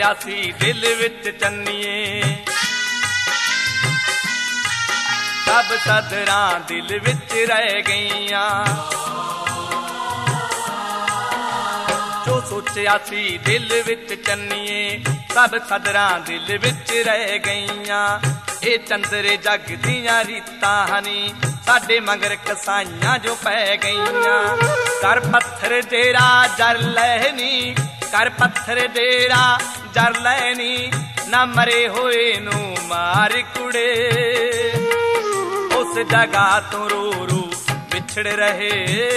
सोचिया सी दिल विच चन्नीए, सब सदरां दिल विच रह गईयां। जो सोचिया सी दिल विच चन्नीए, सब सदरां दिल विच रह गईयां। ये चंदरे जग दियां रीतां हनी, साडे मगर कसाइयां जो पै गईयां। कर पत्थर डेरा जर लैनी, कर पत्थर डेरा जर लैनी, ना मरे होए नू मार कुड़े। उस जगह तो रो रो बिछड़ रहे,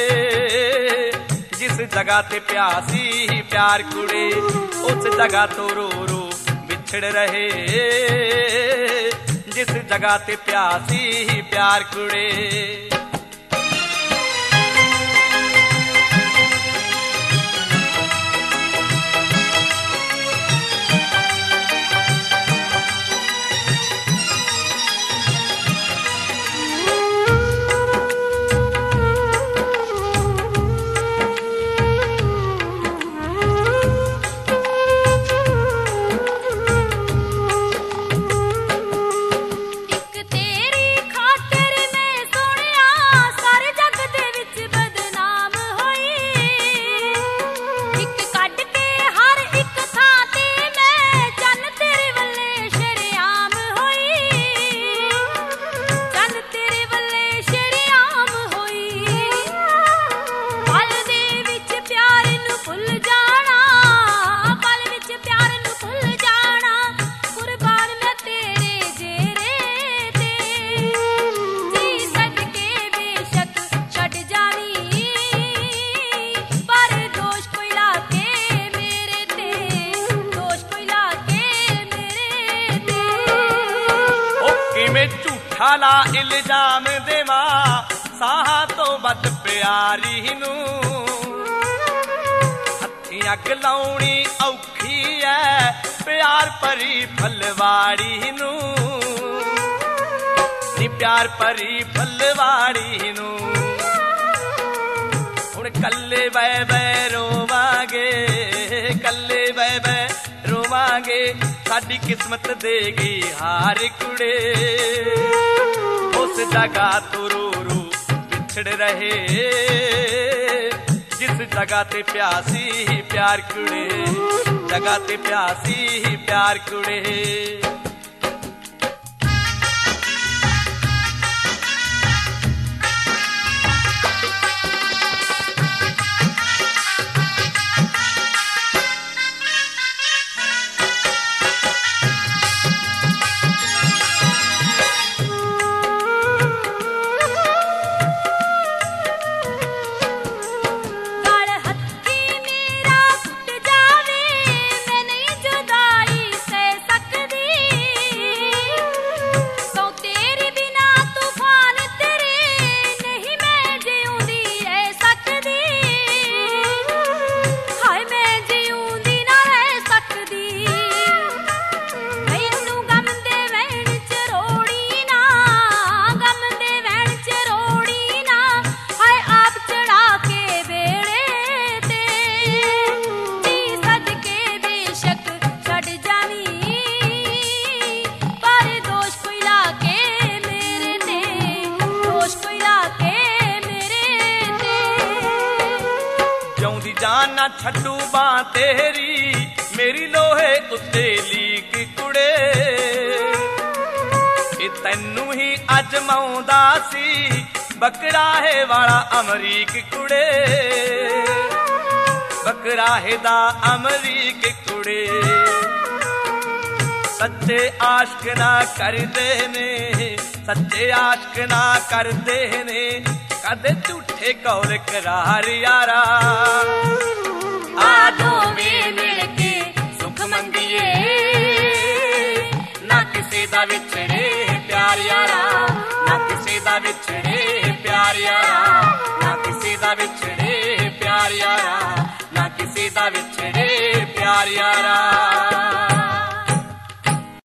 जिस जगह ते प्यासी प्यार कुड़े। उस जगह तो रो रो बिछड़ रहे, जिस जगह ते प्यासी प्यार कुड़े। ला इल्जाम देवा साहा तो बद प्यारी नू, हथी अग लाउणी औखी है प्यार परी फलवाड़ी नू। नी प्यार परी फलवाड़ी नू, हुण कल्ले बह बह रोवांगे, कल्ले बह बह रोवांगे। साडी किस्मत देगी हार कुड़े। उस जगह तो रो रो बिछड़ रहे, जिस जगह ते प्यासी प्यार कुड़े। जगह ते प्यासी प्यार कुड़े। जाना छड्डू बां तेरी, मेरी लोहे उत्ते लीक कुड़े। ए तैनू ही अजमाउंदा सी बकराहे वाला अमरीक कुड़े। बकराहे दा अमरीक कुड़े। सच्चे आशिक ना करदे ने, सच्चे आशिक ना करदे ने, कदे झूठे कौल करार यारा। आदो में मिल के सुख मंगिए, ना किसी दा विछड़े प्यार यारा। ना किसी दा विछड़े प्यार यारा। ना किसी दा विछड़े प्यार यारा। ना किसी दा विछड़े प्यार यारा।